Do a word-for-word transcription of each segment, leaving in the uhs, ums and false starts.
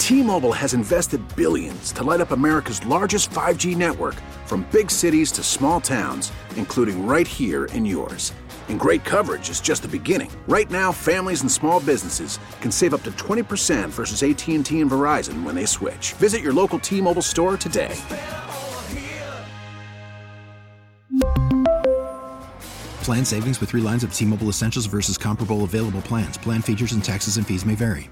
T-Mobile has invested billions to light up America's largest five G network, from big cities to small towns, including right here in yours. And great coverage is just the beginning. Right now, families and small businesses can save up to twenty percent versus A T and T and Verizon when they switch. Visit your local T-Mobile store today. Plan savings with three lines of T-Mobile Essentials versus comparable available plans. Plan features and taxes and fees may vary.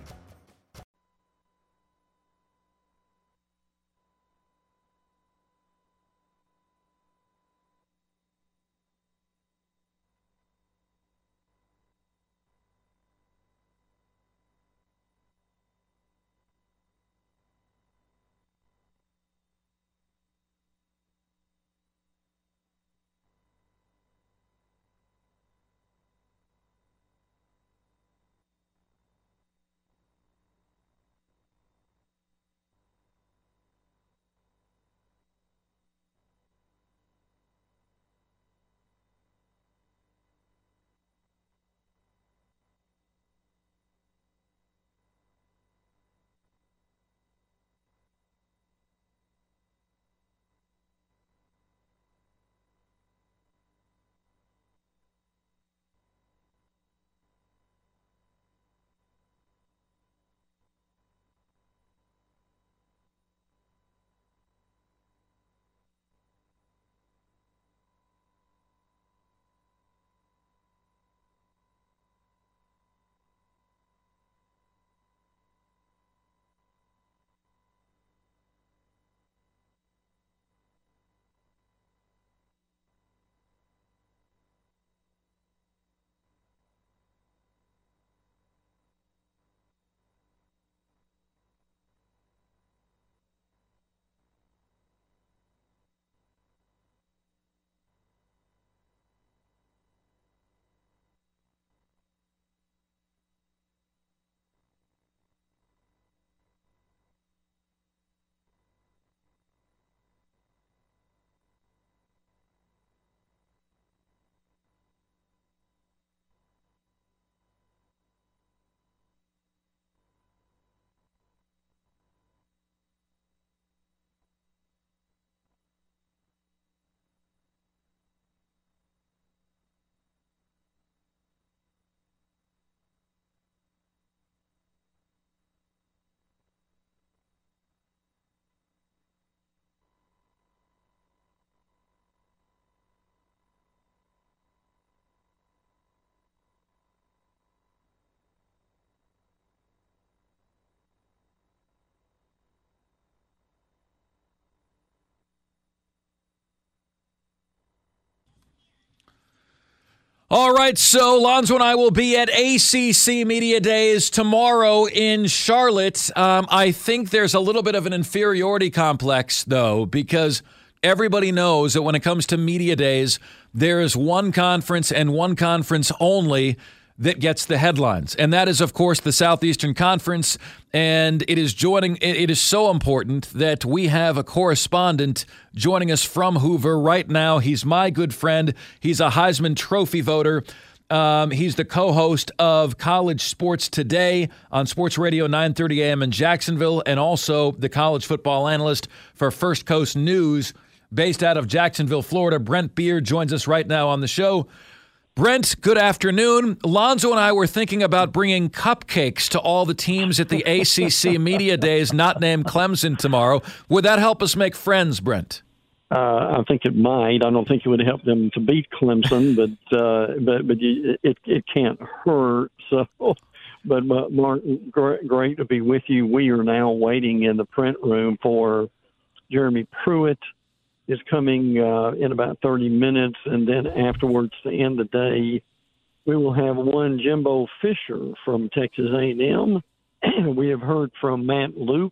All right, so Lonzo and I will be at A C C Media Days tomorrow in Charlotte. Um, I think there's a little bit of an inferiority complex, though, because everybody knows that when it comes to Media Days, there is one conference and one conference only that gets the headlines. And that is, of course, the Southeastern Conference. And it is joining. It is so important that we have a correspondent joining us from Hoover right now. He's my good friend. He's a Heisman Trophy voter. Um, he's the co-host of College Sports Today on Sports Radio nine thirty a.m. in Jacksonville, and also the college football analyst for First Coast News based out of Jacksonville, Florida. Brent Beard joins us right now on the show. Brent, good afternoon. Lonzo and I were thinking about bringing cupcakes to all the teams at the A C C Media Days, not named Clemson, tomorrow. Would that help us make friends, Brent? Uh, I think it might. I don't think it would help them to beat Clemson, but uh, but but you, it it can't hurt. So, but Mark, great, great to be with you. We are now waiting in the print room for Jeremy Pruitt. Is coming uh, in about thirty minutes, and then afterwards, to end the day, we will have one Jimbo Fisher from Texas A and M. We have heard from Matt Luke,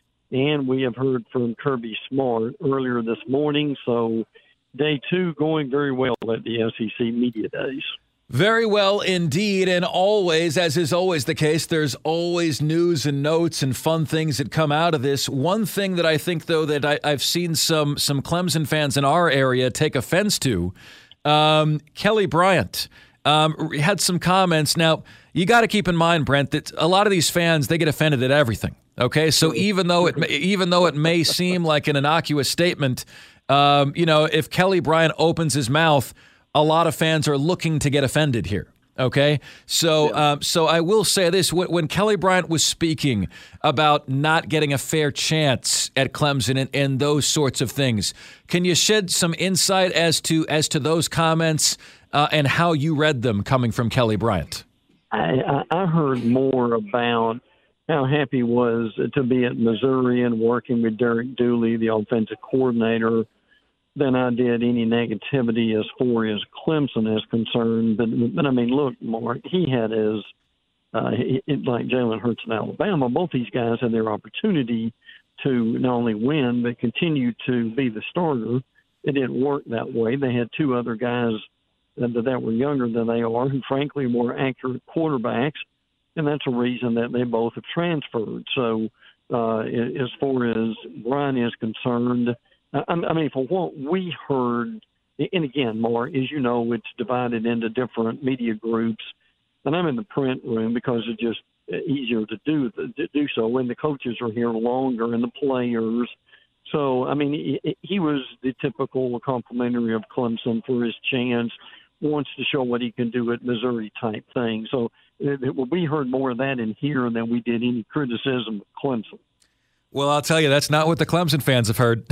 and we have heard from Kirby Smart earlier this morning. So day two going very well at the S E C Media Days. Very well indeed, and always, as is always the case, there's always news and notes and fun things that come out of this. One thing that I think, though, that I, I've seen some some Clemson fans in our area take offense to, um, Kelly Bryant. um, had some comments. Now, you got to keep in mind, Brent, that a lot of these fans, they get offended at everything. Okay, so even though it even though it may seem like an innocuous statement, um, you know, if Kelly Bryant opens his mouth, a lot of fans are looking to get offended here. Okay, so Yeah. um, so I will say this: when, when Kelly Bryant was speaking about not getting a fair chance at Clemson and, and those sorts of things, can you shed some insight as to as to those comments uh, and how you read them coming from Kelly Bryant? I, I I heard more about how happy he was to be at Missouri and working with Derek Dooley, the offensive coordinator, than I did any negativity as far as Clemson is concerned. But, but I mean, look, Mark, he had his, uh, he, it, like Jalen Hurts in Alabama, both these guys had their opportunity to not only win, but continue to be the starter. It didn't work that way. They had two other guys that, that were younger than they are, who frankly were accurate quarterbacks. And that's a reason that they both have transferred. So uh, as far as Brian is concerned, I, I mean, for what we heard, and again, Mark, as you know, it's divided into different media groups. And I'm in the print room because it's just easier to do to do so when the coaches are here longer and the players. So, I mean, he, he was the typical complimentary of Clemson for his chance, wants to show what he can do at Missouri type thing. So it, it, we heard more of that in here than we did any criticism of Clemson. Well, I'll tell you, that's not what the Clemson fans have heard.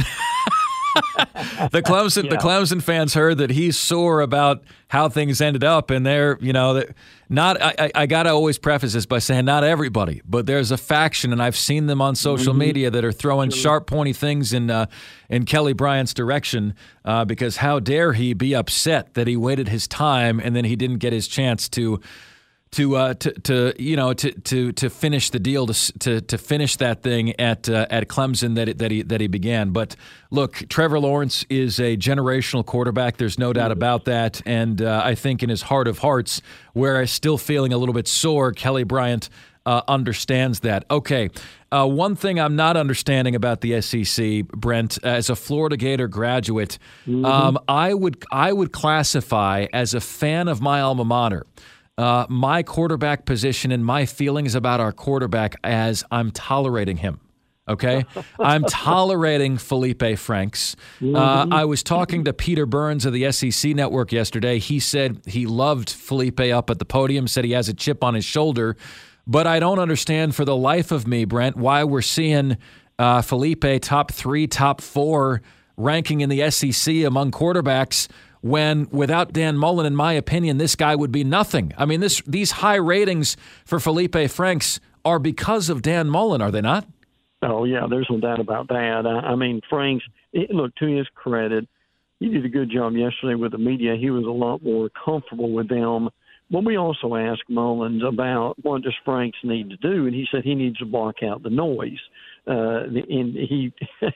the Clemson, Yeah. the Clemson fans heard that he's sore about how things ended up, and they're, you know, that not. I, I, I got to always preface this by saying not everybody, but there's a faction, and I've seen them on social Mm-hmm. media that are throwing sharp, pointy things in uh, in Kelly Bryant's direction uh, because how dare he be upset that he waited his time and then he didn't get his chance to. To, uh, to to you know to to to finish the deal to to to finish that thing at uh, at Clemson that it, that he that he began. But look, Trevor Lawrence is a generational quarterback. There's no doubt about that. And uh, I think in his heart of hearts, where I'm still feeling a little bit sore, Kelly Bryant uh, understands that. Okay, uh, one thing I'm not understanding about the S E C, Brent, as a Florida Gator graduate, mm-hmm. um, I would I would classify as a fan of my alma mater. Uh, my quarterback position and my feelings about our quarterback as I'm tolerating him. Okay? I'm tolerating Felipe Franks. Uh, I was talking to Peter Burns of the S E C Network yesterday. He said he loved Felipe up at the podium, said he has a chip on his shoulder. But I don't understand for the life of me, Brent, why we're seeing uh, Felipe top three, top four ranking in the S E C among quarterbacks when without Dan Mullen, in my opinion, this guy would be nothing. I mean, this these high ratings for Felipe Franks are because of Dan Mullen, are they not? Oh, yeah, there's no doubt about that. I, I mean, Franks, it, look, to his credit, he did a good job yesterday with the media. He was a lot more comfortable with them. But we also asked Mullins about what does Franks need to do, and he said he needs to block out the noise. Uh, and he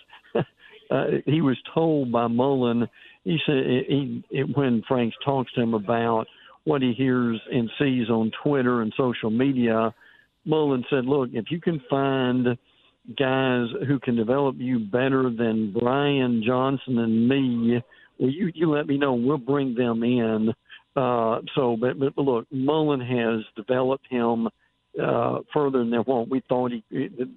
uh, he was told by Mullen, he said he, it, when Franks talks to him about what he hears and sees on Twitter and social media, Mullen said, look, if you can find guys who can develop you better than Brian Johnson and me, well, you, you let me know. We'll bring them in. Uh, so, but, but look, Mullen has developed him uh, further than what we thought he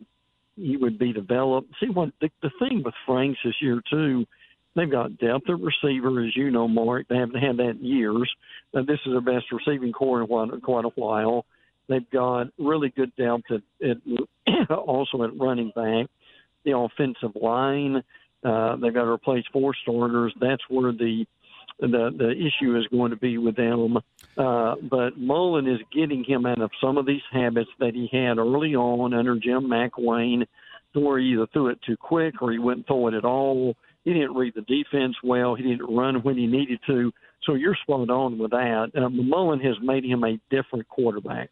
he would be developed. See, what the, the thing with Franks this year, too, they've got depth at receiver, as you know, Mark. They haven't had that in years. Uh, this is their best receiving core in quite, quite a while. They've got really good depth at, at also at running back. The offensive line, uh, they've got to replace four starters. That's where the the the issue is going to be with them. Uh, but Mullen is getting him out of some of these habits that he had early on under Jim McElwain, where he either threw it too quick or he wouldn't throw it at all. He didn't read the defense well. He didn't run when he needed to. So you're spot on with that. Uh, Mullen has made him a different quarterback.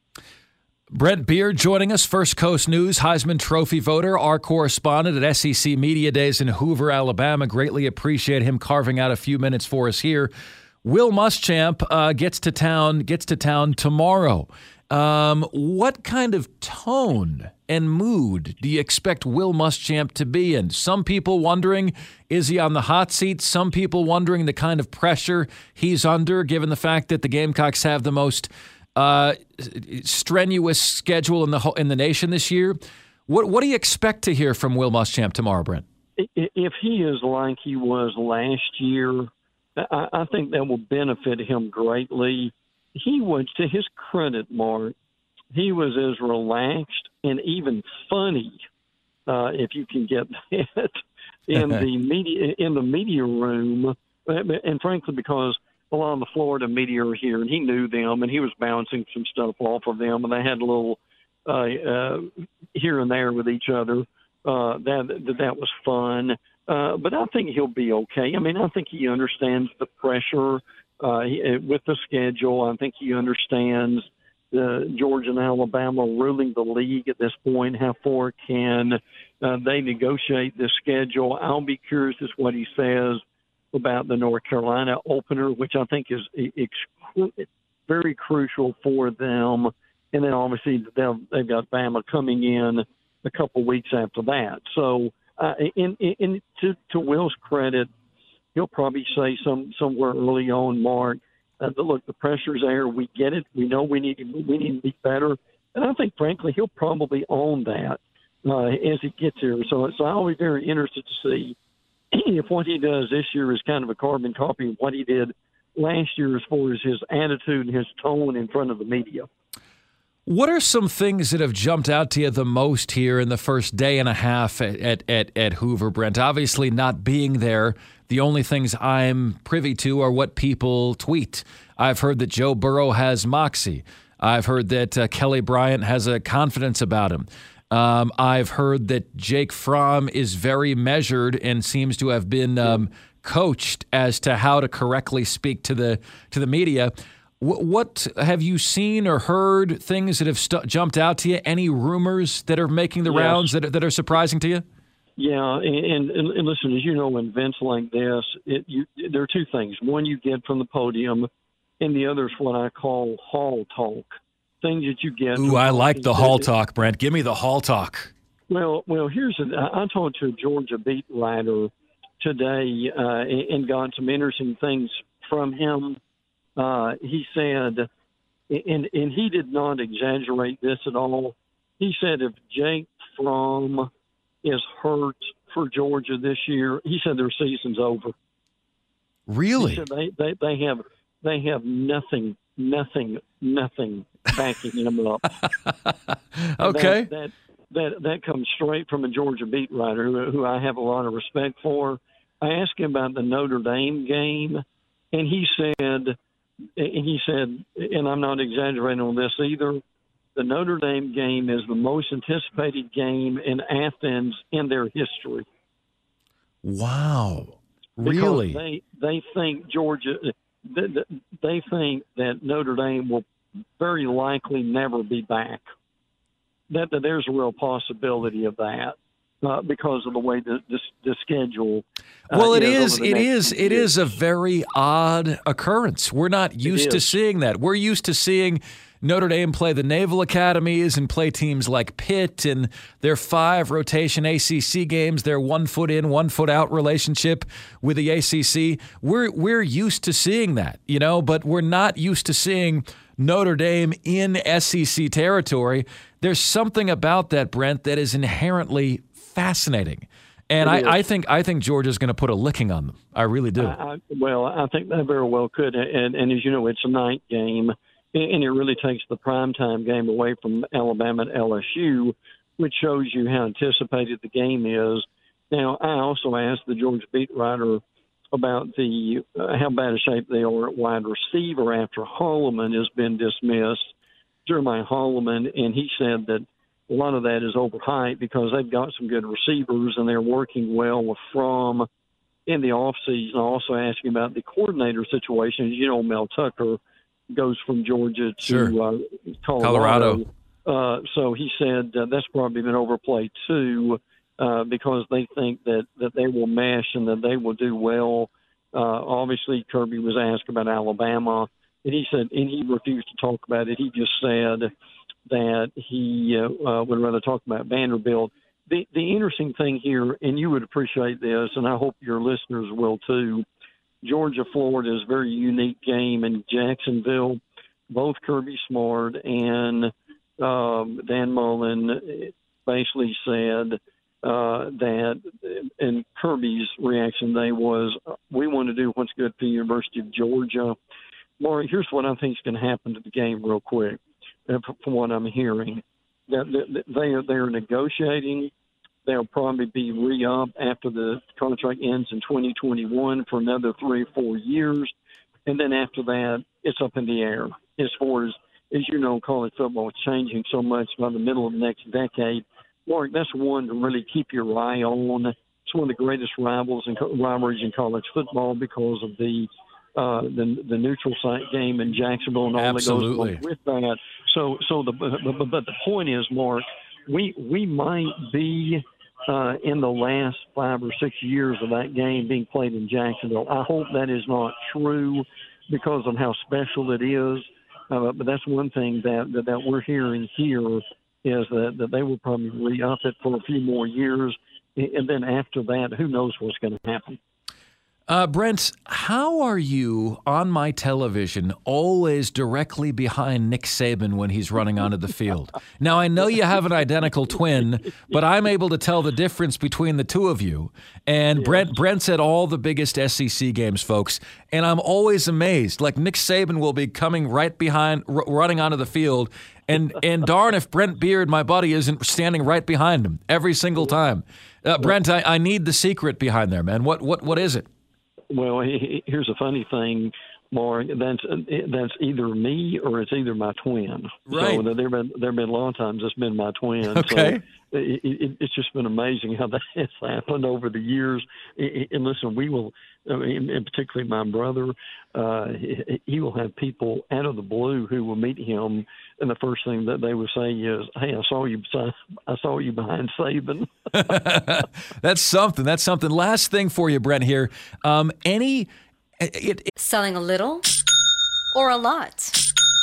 Brent Beard joining us, First Coast News Heisman Trophy voter, our correspondent at S E C Media Days in Hoover, Alabama. Greatly appreciate him carving out a few minutes for us here. Will Muschamp uh, gets to town gets to town tomorrow. Um, what kind of tone and mood do you expect Will Muschamp to be in? Some people wondering, is he on the hot seat? Some people wondering the kind of pressure he's under, given the fact that the Gamecocks have the most uh, strenuous schedule in the in the nation this year. What what do you expect to hear from Will Muschamp tomorrow, Brent? If he is like he was last year, I, I think that will benefit him greatly. He was, to his credit, Mark, he was as relaxed and even funny, uh, if you can get that, in the media in the media room, and frankly, because a lot of the Florida media are here, and he knew them, and he was bouncing some stuff off of them, and they had a little uh, uh, here and there with each other. Uh, that that was fun, uh, but I think he'll be okay. I mean, I think he understands the pressure. Uh, he, with the schedule, I think he understands uh, Georgia and Alabama ruling the league at this point, how far can uh, they negotiate this schedule. I'll be curious as to what he says about the North Carolina opener, which I think is ex- very crucial for them. And then obviously they've got Bama coming in a couple weeks after that. So uh, in, in, to, to Will's credit, he'll probably say some somewhere early on, Mark, uh, that, look, the pressure's there. We get it. We know we need to, we need to be better. And I think, frankly, he'll probably own that uh, as he gets here. So, so I'll be very interested to see if what he does this year is kind of a carbon copy of what he did last year as far as his attitude and his tone in front of the media. What are some things that have jumped out to you the most here in the first day and a half at, at, at, at Hoover, Brent? Obviously not being there, the only things I'm privy to are what people tweet. I've heard that Joe Burrow has moxie. I've heard that uh, Kelly Bryant has a confidence about him. Um, I've heard that Jake Fromm is very measured and seems to have been um, coached as to how to correctly speak to the to the media. What have you seen or heard, things that have st- jumped out to you? Any rumors that are making the yes. rounds that are, that are surprising to you? Yeah, and, and, and listen, as you know, in events like this, it, you, there are two things. One you get from the podium, and the other is what I call hall talk, things that you get. Ooh, I like the hall talk, Brent. Give me the hall talk. Well, well, here's a, I talked to a Georgia beat writer today uh, and got some interesting things from him. Uh, he said, and, and he did not exaggerate this at all. He said if Jake Fromm is hurt for Georgia this year, he said their season's over. Really? He said they, they, they have they have nothing, nothing, nothing backing him up. Okay. That, that that that comes straight from a Georgia beat writer who, who I have a lot of respect for. I asked him about the Notre Dame game, and he said. And he said, and I'm not exaggerating on this either, the Notre Dame game is the most anticipated game in Athens in their history. Wow. Really? Because they, they think Georgia, they, they think that Notre Dame will very likely never be back. That, that there's a real possibility of that. Uh, because of the way the, the, the schedule. Uh, well, it is, is. It is. It is a very odd occurrence. We're not used to seeing that. We're used to seeing Notre Dame play the Naval Academies and play teams like Pitt and their five rotation A C C games, their one foot in, one foot out relationship with the A C C. We're we're used to seeing that, you know, but we're not used to seeing Notre Dame in S E C territory. There's something about that, Brent, that is inherently fascinating, and I, I think I think Georgia's going to put a licking on them. I really do. I, I, well, I think they very well could, and, and as you know, it's a night game, and it really takes the primetime game away from Alabama and L S U, which shows you how anticipated the game is. Now, I also asked the Georgia beat writer about the uh, how bad a shape they are at wide receiver after Holloman has been dismissed, Jeremiah Holloman, and he said that a lot of that is overhyped because they've got some good receivers and they're working well with Fromm in the offseason. Also asking about the coordinator situation. As you know, Mel Tucker goes from Georgia to sure. uh, Colorado. Colorado. Uh, so he said uh, that's probably been overplayed too uh, because they think that, that they will mesh and that they will do well. Uh, obviously, Kirby was asked about Alabama. and he said, and he refused to talk about it. He just said that he uh, uh, would rather talk about Vanderbilt. The the interesting thing here, and you would appreciate this, and I hope your listeners will too. Georgia Florida is a very unique game in Jacksonville. Both Kirby Smart and um, Dan Mullen basically said uh, that, and Kirby's reaction today was, we want to do what's good for the University of Georgia. Maury, here's what I think is going to happen to the game real quick, from what I'm hearing. That they are they are negotiating. They'll probably be re-up after the contract ends in twenty twenty-one for another three or four years. And then after that, it's up in the air. As far as, as you know, college football is changing so much by the middle of the next decade. Mark, that's one to really keep your eye on. It's one of the greatest rivals and rivalries in college football because of the uh, the, the neutral site game in Jacksonville and all Absolutely. that goes with that. So, so the but, but the point is, Mark, we we might be uh, in the last five or six years of that game being played in Jacksonville. I hope that is not true because of how special it is. Uh, but that's one thing that, that that we're hearing here is that, that they will probably re-up it for a few more years, and then after that, who knows what's going to happen. Uh, Brent, how are you on my television always directly behind Nick Saban when he's running onto the field? Now, I know you have an identical twin, but I'm able to tell the difference between the two of you. And yeah. Brent Brent's at all the biggest S E C games, folks, and I'm always amazed. Like, Nick Saban will be coming right behind, r- running onto the field, and, and darn if Brent Beard, my buddy, isn't standing right behind him every single time. Uh, Brent, I, I need the secret behind there, man. What what What is it? Well, here's a funny thing, Mark. That's that's either me or it's either my twin. Right. So there have been there have been a lot of times it's been my twin. Okay. So it, it, it's just been amazing how that has happened over the years. And listen, we will, I mean, and particularly my brother, uh, he will have people out of the blue who will meet him, and the first thing that they will say is, "Hey, I saw you. I saw you behind Saban." That's something. That's something. Last thing for you, Brent. Here, um, any it, it, selling a little or a lot.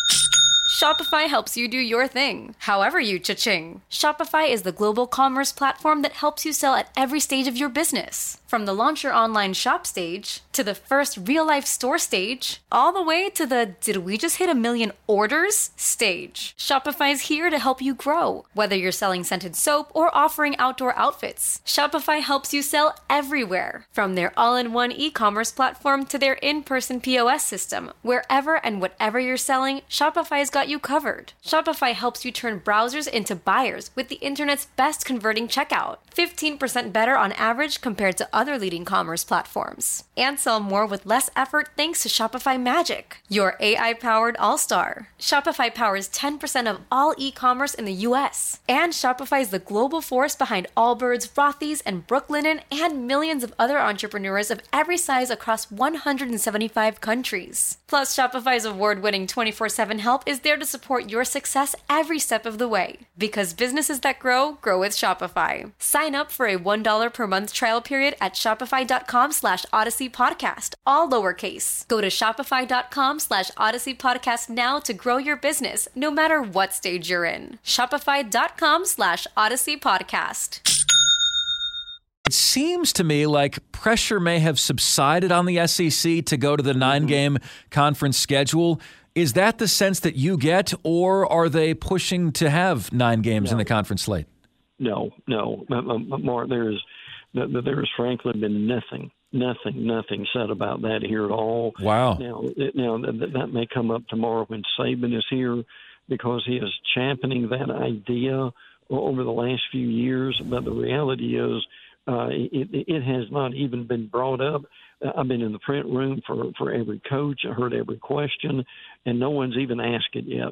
Shopify helps you do your thing, however you cha-ching. Shopify is the global commerce platform that helps you sell at every stage of your business. From the launch your online shop stage, to the first real-life store stage, all the way to the did we just hit a million orders stage. Shopify's here to help you grow. Whether you're selling scented soap or offering outdoor outfits, Shopify helps you sell everywhere. From their all-in-one e-commerce platform to their in-person P O S system, wherever and whatever you're selling, Shopify's got you covered. Shopify helps you turn browsers into buyers with the internet's best converting checkout. fifteen percent better on average compared to other leading commerce platforms. And sell more with less effort thanks to Shopify Magic, your A I-powered all-star. Shopify powers ten percent of all e-commerce in the U S. And Shopify is the global force behind Allbirds, Rothy's, and Brooklinen, and millions of other entrepreneurs of every size across one hundred seventy-five countries. Plus, Shopify's award-winning twenty-four seven help is there to support your success every step of the way. Because businesses that grow, grow with Shopify. Sign up for a one dollar per month trial period at shopify.com slash Odyssey Podcast, all lowercase. Go to shopify.com slash Odyssey Podcast now to grow your business, no matter what stage you're in. Shopify.com slash Odyssey Podcast. It seems to me like pressure may have subsided on the S E C to go to the nine-game conference schedule. Is that the sense that you get, or are they pushing to have nine games no. in the conference slate? No, no. Mark, there is, there has frankly been nothing, nothing, nothing said about that here at all. Wow. Now, now that may come up tomorrow when Saban is here, because he is championing that idea over the last few years. But the reality is, uh, it, it has not even been brought up. I've been in the print room for, for every coach. I heard every question, and no one's even asked it yet.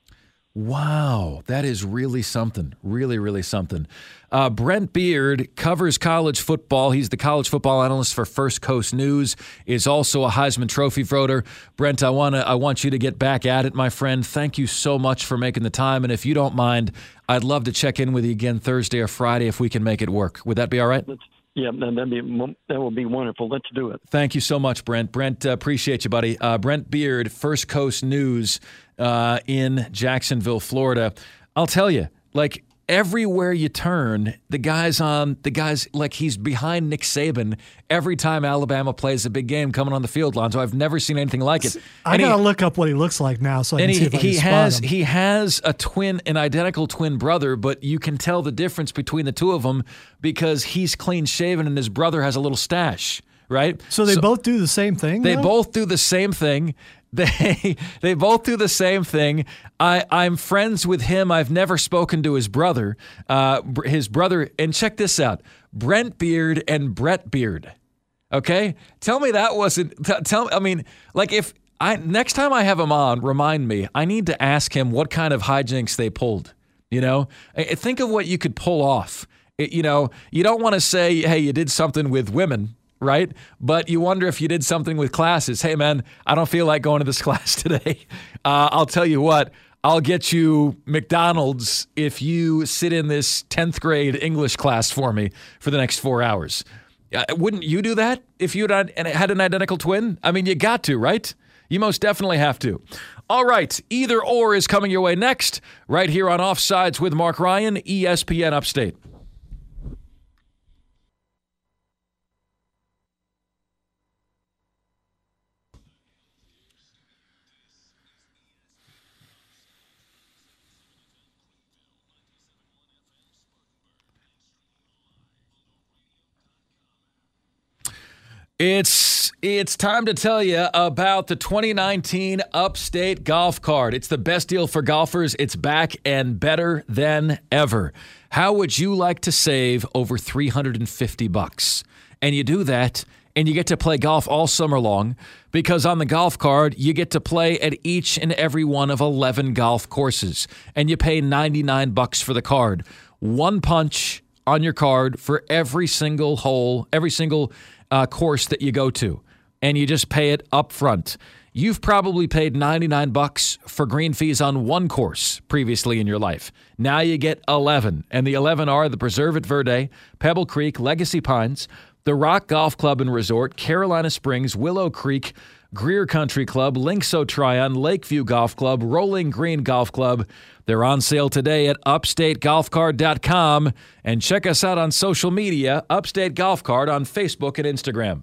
Wow, that is really something. Really, really something. Uh, Brent Beard covers college football. He's the college football analyst for First Coast News, is also a Heisman Trophy voter. Brent, I want to I want you to get back at it, my friend. Thank you so much for making the time. And if you don't mind, I'd love to check in with you again Thursday or Friday if we can make it work. Would that be all right? Let's, Yeah, that'd be that would be wonderful. Let's do it. Thank you so much, Brent. Brent, uh, appreciate you, buddy. Uh, Brent Beard, First Coast News uh, in Jacksonville, Florida. I'll tell you, like everywhere you turn, the guy's on. The guy's like he's behind Nick Saban every time Alabama plays a big game coming on the field, Lonzo. I've never seen anything like it. I And gotta he, look up what he looks like now, so I can and see he, if I he can has spot him. he has a twin, an identical twin brother, but you can tell the difference between the two of them because he's clean shaven and his brother has a little stash, right? So they both do the same thing? They though? both do the same thing. They they both do the same thing. I, I'm friends with him. I've never spoken to his brother. Uh, his brother, and check this out: Brent Beard and Brett Beard. Okay, tell me that wasn't. T- tell I mean, like if I next time I have him on, remind me. I need to ask him what kind of hijinks they pulled. You know, I- think of what you could pull off. It, you know, you don't want to say, "Hey, you did something with women." Right? But you wonder if you did something with classes. Hey, man, I don't feel like going to this class today. Uh, I'll tell you what, I'll get you McDonald's if you sit in this tenth grade English class for me for the next four hours. Uh, wouldn't you do that if you had had an identical twin? I mean, you got to, right? You most definitely have to. All right, Either Or is coming your way next, right here on Offsides with Mark Ryan, E S P N Upstate. It's it's time to tell you about the twenty nineteen Upstate Golf Card. It's the best deal for golfers. It's back and better than ever. How would you like to save over three hundred fifty bucks? And you do that, and you get to play golf all summer long because on the golf card, you get to play at each and every one of eleven golf courses, and you pay ninety-nine bucks for the card. One punch on your card for every single hole, every single Uh, course that you go to, and you just pay it up front. You've probably paid ninety-nine bucks for green fees on one course previously in your life. Now you get eleven, and the eleven are the Preserve at Verde, Pebble Creek, Legacy Pines, the Rock Golf Club and Resort, Carolina Springs, Willow Creek, Greer Country Club, Linkso Tryon, Lakeview Golf Club, Rolling Green Golf Club. They're on sale today at upstate golf card dot com. And check us out on social media, Upstate Golf Card on Facebook and Instagram.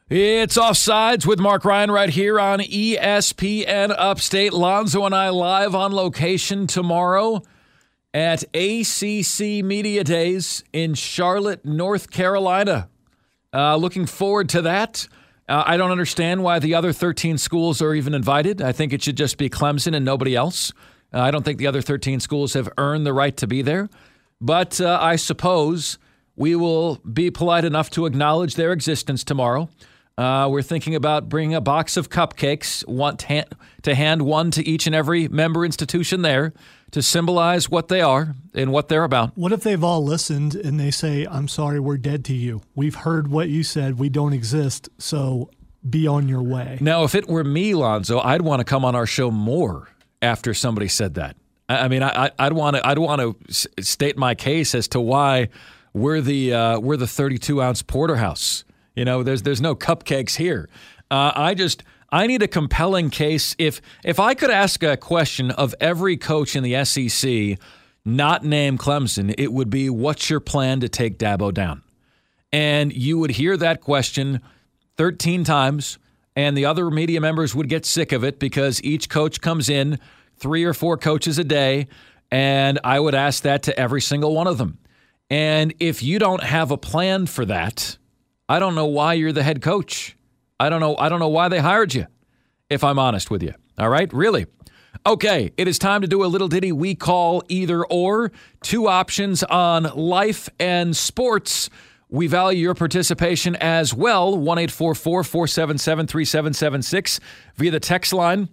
It's Offsides with Mark Ryan right here on E S P N Upstate. Lonzo and I live on location tomorrow at A C C Media Days in Charlotte, North Carolina. Uh, looking forward to that. Uh, I don't understand why the other thirteen schools are even invited. I think it should just be Clemson and nobody else. Uh, I don't think the other thirteen schools have earned the right to be there. But uh, I suppose we will be polite enough to acknowledge their existence tomorrow. Uh, we're thinking about bringing a box of cupcakes, one to hand, to hand one to each and every member institution there to symbolize what they are and what they're about. What if they've all listened and they say, I'm sorry, we're dead to you. We've heard what you said. We don't exist, so be on your way. Now, if it were me, Lonzo, I'd want to come on our show more after somebody said that. I, I mean, I, I'd want to I'd want to state my case as to why we're the uh, we're the thirty-two ounce porterhouse. You know, there's there's no cupcakes here. Uh, I just I need a compelling case. If if I could ask a question of every coach in the S E C, not named Clemson, it would be, what's your plan to take Dabo down? And you would hear that question thirteen times, and the other media members would get sick of it because each coach comes in, three or four coaches a day, and I would ask that to every single one of them. And if you don't have a plan for that, I don't know why you're the head coach. I don't know. I don't know why they hired you, if I'm honest with you. All right? Really? Okay, it is time to do a little ditty we call Either Or. Two options on life and sports. We value your participation as well. one eight four four, four seven seven, three seven seven six via the text line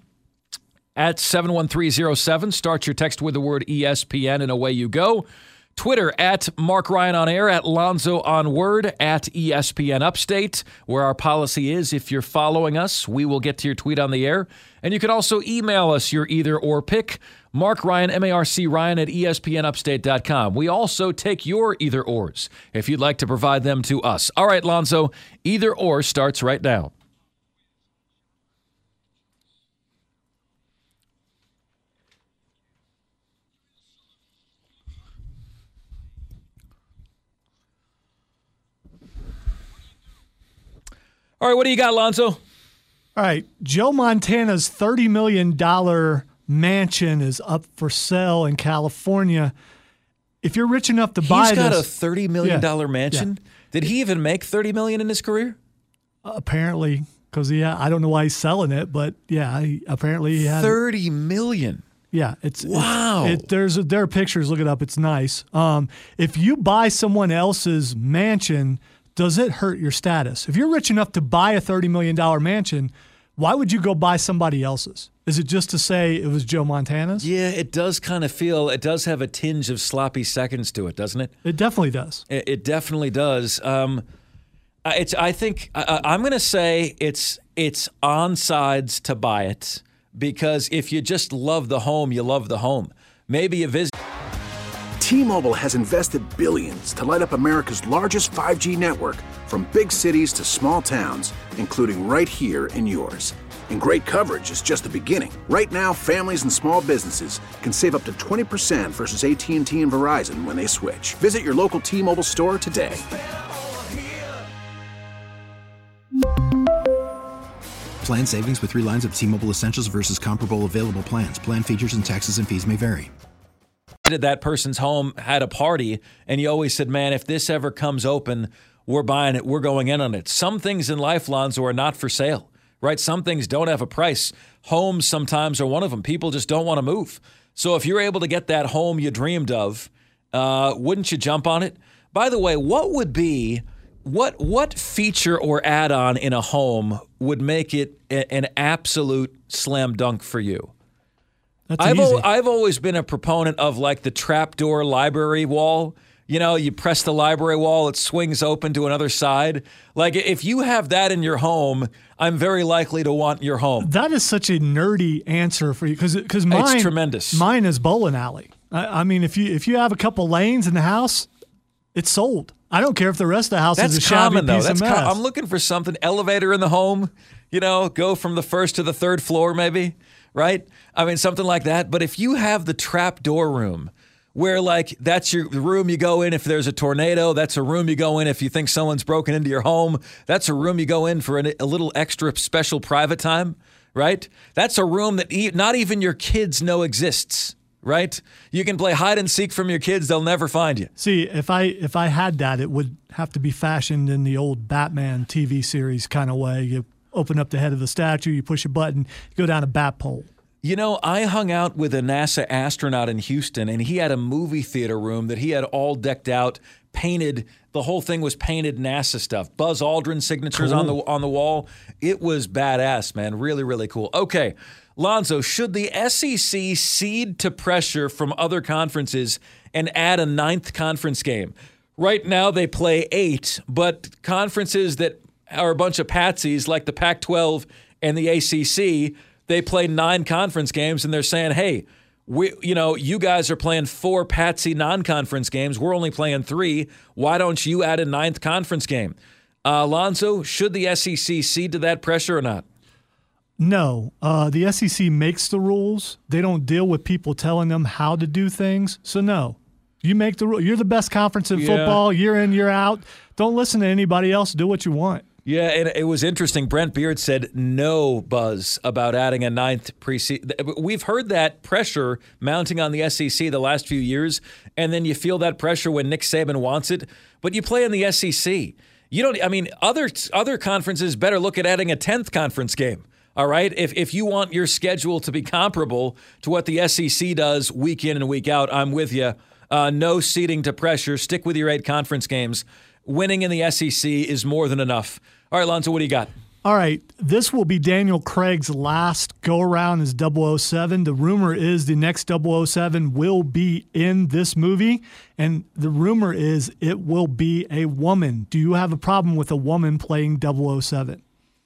at seven one three zero seven. Start your text with the word E S P N and away you go. Twitter at Mark Ryan on Air, at Lonzo on Word, at E S P N Upstate, where our policy is if you're following us, we will get to your tweet on the air. And you can also email us your either or pick, Mark Ryan, M A R C Ryan at E S P N upstate dot com. We also take your either ors if you'd like to provide them to us. All right, Lonzo, either or starts right now. All right, what do you got, Lonzo? All right, Joe Montana's thirty million dollars mansion is up for sale in California. If you're rich enough to buy this... He's got a thirty million dollars yeah, mansion? Yeah. Did he even make thirty million dollars in his career? Uh, apparently, because yeah, I don't know why he's selling it, but yeah, he, apparently he had thirty million dollars. Yeah, it's wow. It's, it, there's a, there are pictures. Look it up. It's nice. Um, if you buy someone else's mansion, does it hurt your status? If you're rich enough to buy a thirty million dollars mansion, why would you go buy somebody else's? Is it just to say it was Joe Montana's? Yeah, it does kind of feel, it does have a tinge of sloppy seconds to it, doesn't it? It definitely does. It, it definitely does. Um, it's. I think I, I'm going to say it's it's on sides to buy it, because if you just love the home, you love the home. Maybe you visit. T-Mobile has invested billions to light up America's largest five G network, from big cities to small towns, including right here in yours. And great coverage is just the beginning. Right now, families and small businesses can save up to twenty percent versus A T and T and Verizon when they switch. Visit your local T-Mobile store today. Plan savings with three lines of T-Mobile Essentials versus comparable available plans. Plan features and taxes and fees may vary. That person's home had a party, and you always said, man, if this ever comes open, we're buying it, we're going in on it. Some things in life, Lonzo, are not for sale, right? Some things don't have a price. Homes sometimes are one of them. People just don't want to move. So if you're able to get that home you dreamed of, uh, wouldn't you jump on it? By the way, what would be, what what feature or add-on in a home would make it a, an absolute slam dunk for you? That's I've easy. al- I've always been a proponent of like the trapdoor library wall. You know, you press the library wall, it swings open to another side. Like if you have that in your home, I'm very likely to want your home. That is such a nerdy answer for you, because because mine It's tremendous. Mine is bowling alley. I, I mean, if you if you have a couple lanes in the house, it's sold. I don't care if the rest of the house That's is a shabby common though. piece That's of mess. com- I'm looking for something elevator in the home. You know, go from the first to the third floor, maybe. Right? I mean, something like that. But if you have the trap door room where like that's your the room you go in if there's a tornado. That's a room you go in if you think someone's broken into your home. That's a room you go in for a, a little extra special private time, right? That's a room that e- not even your kids know exists, right? You can play hide and seek from your kids. They'll never find you. See, if I if I had that, it would have to be fashioned in the old Batman T V series kind of way. You open up the head of the statue, you push a button, you go down a bat pole. You know, I hung out with a NASA astronaut in Houston, and he had a movie theater room that he had all decked out, painted. The whole thing was painted NASA stuff. Buzz Aldrin signatures Cool. on the on the wall. It was badass, man. Really, really cool. Okay, Lonzo, should the S E C cede to pressure from other conferences and add a ninth conference game? Right now they play eight, but conferences that are a bunch of patsies like the Pac twelve and the A C C, they play nine conference games, and they're saying, hey, we, you know, you guys are playing four patsy non-conference games. We're only playing three. Why don't you add a ninth conference game? Uh, Alonzo, should the S E C cede to that pressure or not? No. Uh, the S E C makes the rules. They don't deal with people telling them how to do things. So, no. You make the rule. You're the best conference in Yeah. football, year in, year out. Don't listen to anybody else. Do what you want. Yeah, and it was interesting. Brent Beard said no buzz about adding a ninth preseason. We've heard that pressure mounting on the S E C the last few years, and then you feel that pressure when Nick Saban wants it. But you play in the S E C. You don't. I mean, other other conferences better look at adding a tenth conference game. All right, if if you want your schedule to be comparable to what the S E C does week in and week out, I'm with you. Uh, no ceding to pressure. Stick with your eight conference games. Winning in the S E C is more than enough. All right, Lonzo, what do you got? All right, this will be Daniel Craig's last go-around as double oh seven. The rumor is the next double oh seven will be in this movie, and the rumor is it will be a woman. Do you have a problem with a woman playing double oh seven?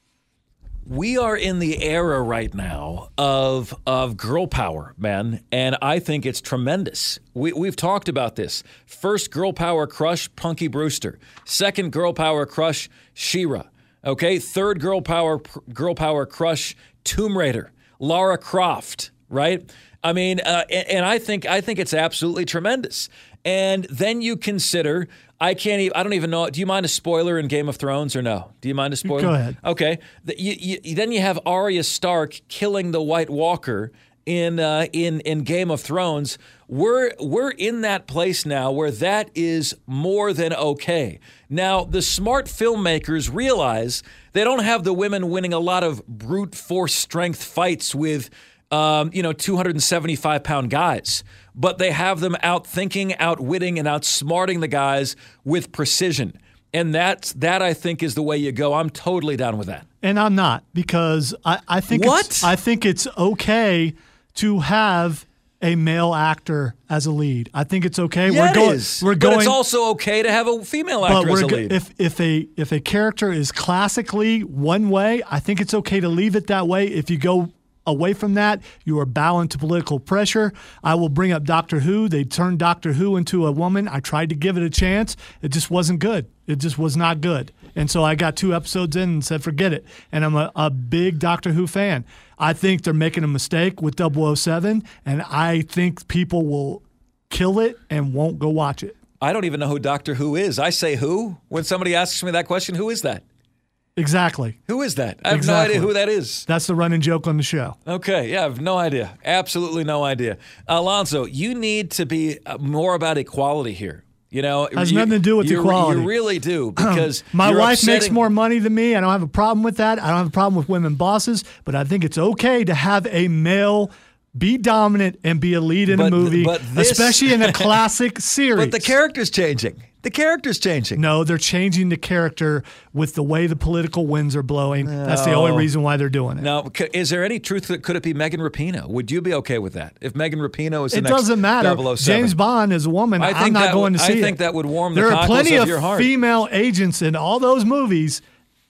We are in the era right now of of girl power, man, and I think it's tremendous. We, we've talked about this. First girl power crush, Punky Brewster. Second girl power crush, She-Ra. Okay, third girl power girl power crush, Tomb Raider, Lara Croft. Right? I mean, uh, and, and I think I think it's absolutely tremendous. And then you consider. I can't even, I don't even know. Do you mind a spoiler in Game of Thrones or no? Do you mind a spoiler? Go ahead. Okay. The, you, you, then you have Arya Stark killing the White Walker in uh, in in Game of Thrones. We're we're in that place now where that is more than okay. Now, the smart filmmakers realize they don't have the women winning a lot of brute force strength fights with um, you know, two hundred seventy-five pound guys. But they have them outthinking, outwitting, and outsmarting the guys with precision. And that's, that, I think, is the way you go. I'm totally down with that. And I'm not, because I, I think What? It's, I think it's okay to have a male actor as a lead. I think it's okay. Yeah, we're going, it is. We're but going, it's also okay to have a female but actor as we're a go- lead. if if a if a character is classically one way, I think it's okay to leave it that way. If you go away from that, you are bound to political pressure. I will bring up Doctor Who. They turned Doctor Who into a woman. I tried to give it a chance. It just wasn't good. It just was not good. And so I got two episodes in and said, forget it. And I'm a, a big Doctor Who fan. I think they're making a mistake with double oh seven, and I think people will kill it and won't go watch it. I don't even know who Doctor Who is. I say who? When somebody asks me that question, who is that? Exactly. Who is that? I have Exactly. no idea who that is. That's the running joke on the show. Okay, yeah, I have no idea. Absolutely no idea. Alonzo, you need to be uh, more about equality here. You know, Has you, nothing to do with you, equality. You really do, because My you're wife makes upsetting- more money than me. I don't have a problem with that. I don't have a problem with women bosses, but I think it's okay to have a male be dominant and be a lead in But- a movie, but this- especially in a classic series. But the character's changing. The character's changing. No, they're changing the character with the way the political winds are blowing. That's the only reason why they're doing it. Now, c- is there any truth that could it be Megan Rapinoe? Would you be okay with that if Megan Rapinoe is the It next doesn't matter. double oh seven? James Bond is a woman. I think I'm not that going would- to see I it. think that would warm the There are cockles plenty of of your heart. female agents in all those movies.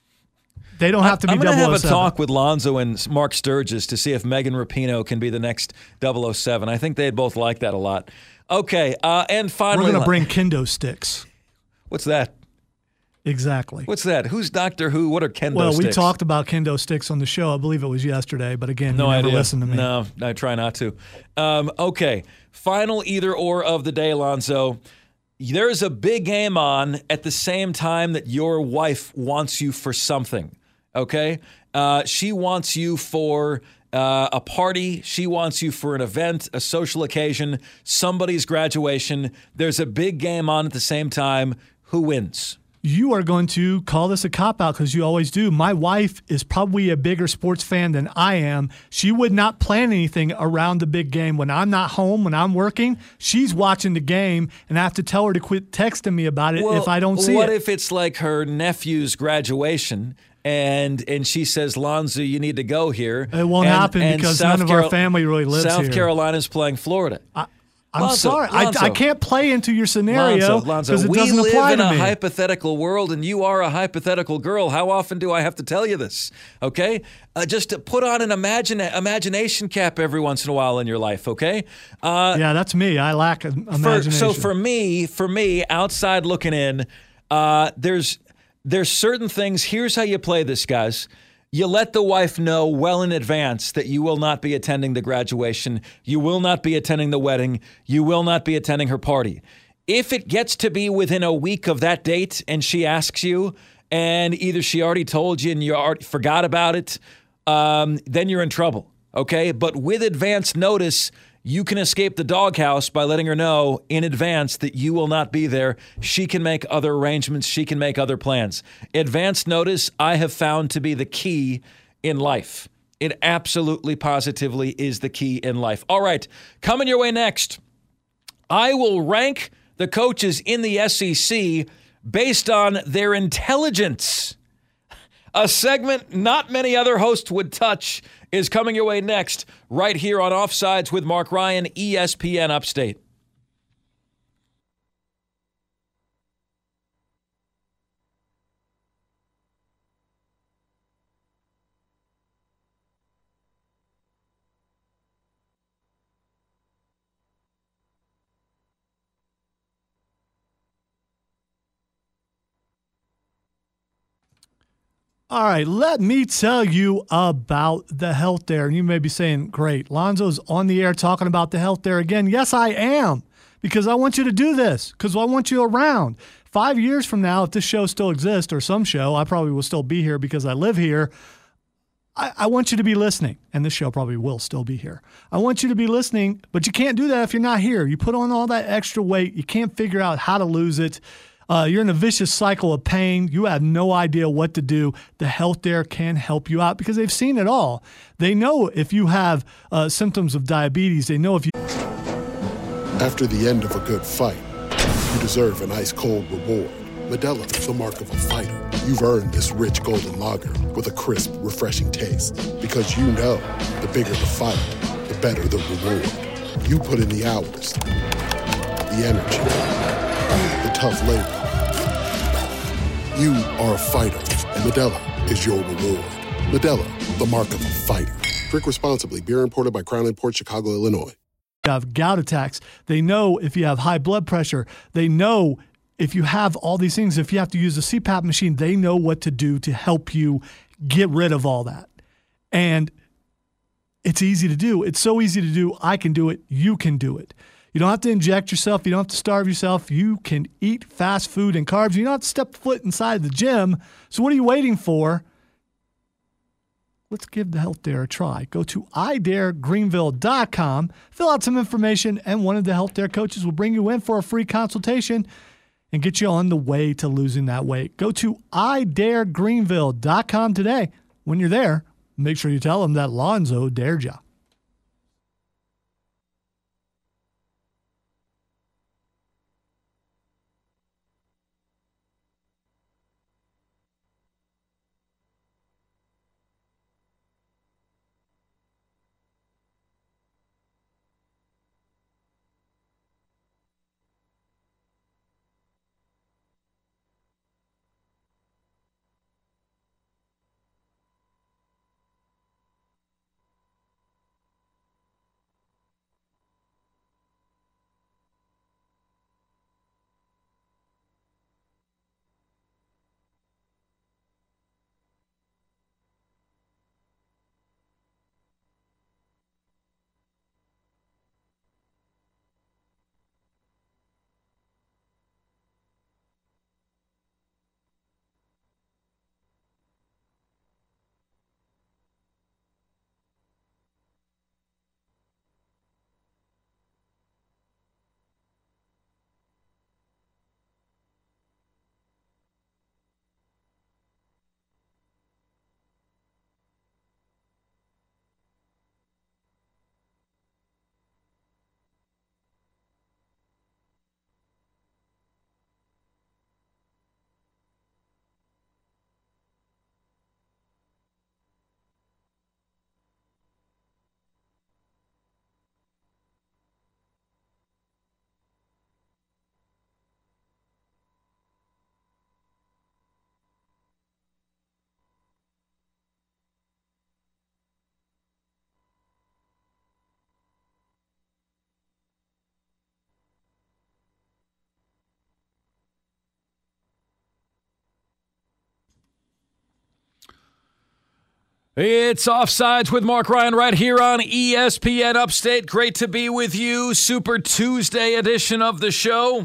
They don't have to be I'm going to double oh have a seven. talk with Lonzo and Mark Sturgis to see if Megan Rapinoe can be the next double oh seven. I think they'd both like that a lot. Okay, uh, and We're finally, going to bring kendo sticks. what's that? Exactly. What's that? Who's Doctor Who? What are kendo well, sticks? we talked about kendo sticks on the show. I believe it was yesterday, but again, no you never idea. listened to me. No, I try not to. Um, okay, final either or of the day, Alonzo. There's a big game on at the same time that your wife wants you for something, okay? Uh, she wants you for uh, a party. She wants you for an event, a social occasion, somebody's graduation. There's a big game on at the same time. Who wins? You are going to call this a cop-out because you always do. My wife is probably a bigger sports fan than I am. She would not plan anything around the big game. When I'm not home, when I'm working, she's watching the game, and I have to tell her to quit texting me about it Well, if I don't see what it. if it's like her nephew's graduation and and she says, Lonzo, you need to go here? It won't and, happen and because South none of Carol- our family really lives South here. Carolina's playing Florida. I, I'm Lonzo, sorry. I, Lonzo. I can't play into your scenario Lonzo, because Lonzo, it we doesn't live apply in to a me. hypothetical world, and you are a hypothetical girl. How often do I have to tell you this? Okay, uh, just to put on an imagine imagination cap every once in a while in your life. Okay. Uh, yeah, that's me. I lack im- imagination. For, so for me, for me, outside looking in, uh, there's there's certain things. Here's how you play this, guys. You let the wife know well in advance that you will not be attending the graduation. You will not be attending the wedding. You will not be attending her party. If it gets to be within a week of that date and she asks you, and either she already told you and you already forgot about it, um, then you're in trouble, okay? But with advance notice, you can escape the doghouse by letting her know in advance that you will not be there. She can make other arrangements. She can make other plans. Advance notice, I have found to be the key in life. It absolutely, positively is the key in life. All right, coming your way next, I will rank the coaches in the S E C based on their intelligence. A segment not many other hosts would touch is coming your way next, right here on Offsides with Mark Ryan, E S P N Upstate. All right, let me tell you about the Health Dare. And you may be saying, great, Lonzo's on the air talking about the Health Dare again. Yes, I am, because I want you to do this, because I want you around. Five years from now, if this show still exists, or some show, I probably will still be here because I live here. I, I want you to be listening, and this show probably will still be here. I want you to be listening, but you can't do that if you're not here. You put on all that extra weight. You can't figure out how to lose it. Uh, you're in a vicious cycle of pain. You have no idea what to do. The Health Dare can help you out because they've seen it all. They know if you have uh, symptoms of diabetes. They know if you... After the end of a good fight, you deserve an ice-cold reward. Modelo is the mark of a fighter. You've earned this rich golden lager with a crisp, refreshing taste. Because you know, the bigger the fight, the better the reward. You put in the hours, the energy, the tough labor. You are a fighter, and Modelo is your reward. Modelo, the mark of a fighter. Drink responsibly. Beer imported by Crown Imports, Chicago, Illinois. You have gout attacks. They know if you have high blood pressure. They know if you have all these things, if you have to use a C PAP machine, they know what to do to help you get rid of all that. And it's easy to do. It's so easy to do. I can do it. You can do it. You don't have to inject yourself. You don't have to starve yourself. You can eat fast food and carbs. You don't have to step foot inside the gym. So what are you waiting for? Let's give the Health Dare a try. Go to i dare greenville dot com, fill out some information, and one of the Health Dare coaches will bring you in for a free consultation and get you on the way to losing that weight. Go to i dare greenville dot com today. When you're there, make sure you tell them that Lonzo dared you. It's Offsides with Mark Ryan right here on E S P N Upstate. Great to be with you. Super Tuesday edition of the show.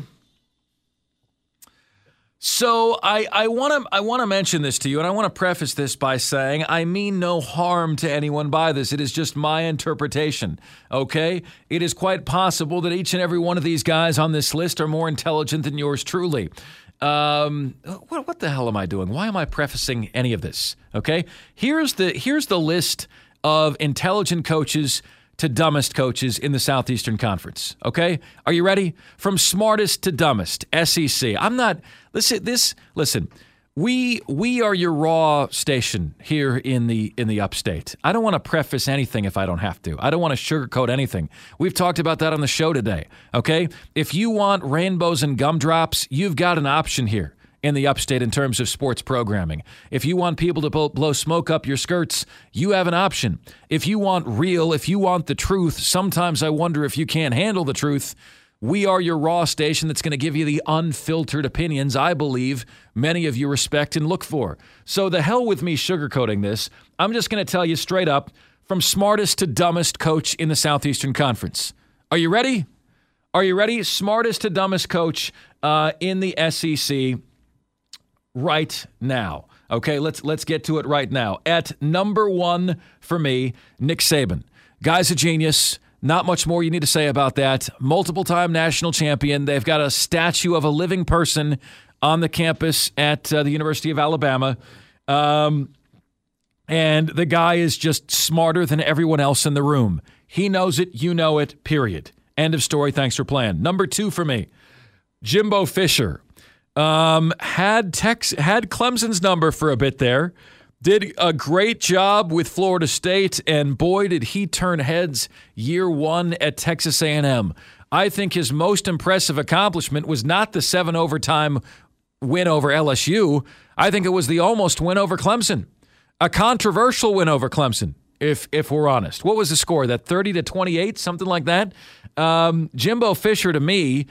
So I, I want to I want to mention this to you, and I want to preface this by saying I mean no harm to anyone by this. It is just my interpretation, okay? It is quite possible that each and every one of these guys on this list are more intelligent than yours truly. Um, what, what the hell am I doing? Why am I prefacing any of this? Okay, here's the here's the list of intelligent coaches to dumbest coaches in the Southeastern Conference. Okay, are you ready? From smartest to dumbest, S E C. I'm not. Listen, this. Listen, we we are your raw station here in the in the Upstate. I don't want to preface anything if I don't have to. I don't want to sugarcoat anything. We've talked about that on the show today. Okay, if you want rainbows and gumdrops, you've got an option here in the Upstate in terms of sports programming. If you want people to blow, blow smoke up your skirts, you have an option. If you want real, if you want the truth, sometimes I wonder if you can't handle the truth. We are your raw station that's going to give you the unfiltered opinions I believe many of you respect and look for. So the hell with me sugarcoating this. I'm just going to tell you straight up, from smartest to dumbest coach in the Southeastern Conference. Are you ready? Are you ready? Smartest to dumbest coach uh, in the S E C right now. Okay, let's let's get to it right now. At number one for me, Nick Saban. Guy's a genius. Not much more you need to say about that. Multiple-time national champion. They've got a statue of a living person on the campus at uh, the University of Alabama. Um, and the guy is just smarter than everyone else in the room. He knows it. You know it. Period. End of story. Thanks for playing. Number two for me, Jimbo Fisher. Um, had Tex had Clemson's number for a bit there. Did a great job with Florida State, and boy, did he turn heads year one at Texas A and M. I think his most impressive accomplishment was not the seven overtime win over L S U. I think it was the almost win over Clemson, a controversial win over Clemson, if if we're honest. What was the score? That thirty to twenty-eight, something like that? Um, Jimbo Fisher, to me,